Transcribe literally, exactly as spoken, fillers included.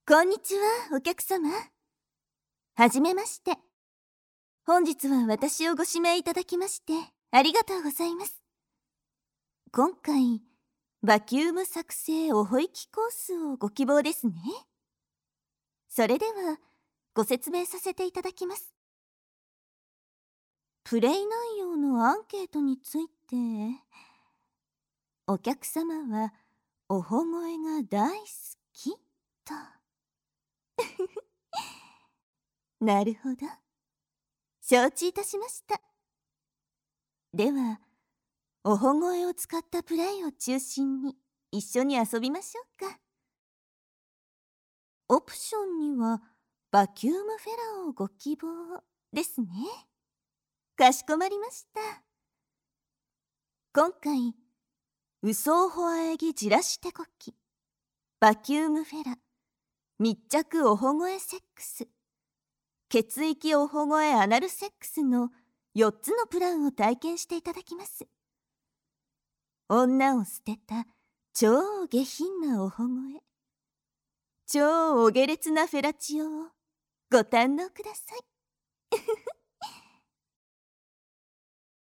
こんにちは、お客様。はじめまして。本日は私をご指名いただきましてありがとうございます。今回、バキューム作成おほいきコースをご希望ですね。それでは、ご説明させていただきます。プレイ内容のアンケートについて、お客様はおほ声が大好きと。なるほど。承知いたしました。では、おほ声を使ったプレイを中心に一緒に遊びましょうか。オプションにはバキュームフェラをご希望ですね。かしこまりました。今回、ウソーホアエギジラシテコキ、バキュームフェラ、密着おほ声セックス、血液おほ声アナルセックスのよっつのプランを体験していただきます。女を捨てた超下品なおほ声、超お下劣なフェラチオをご堪能ください。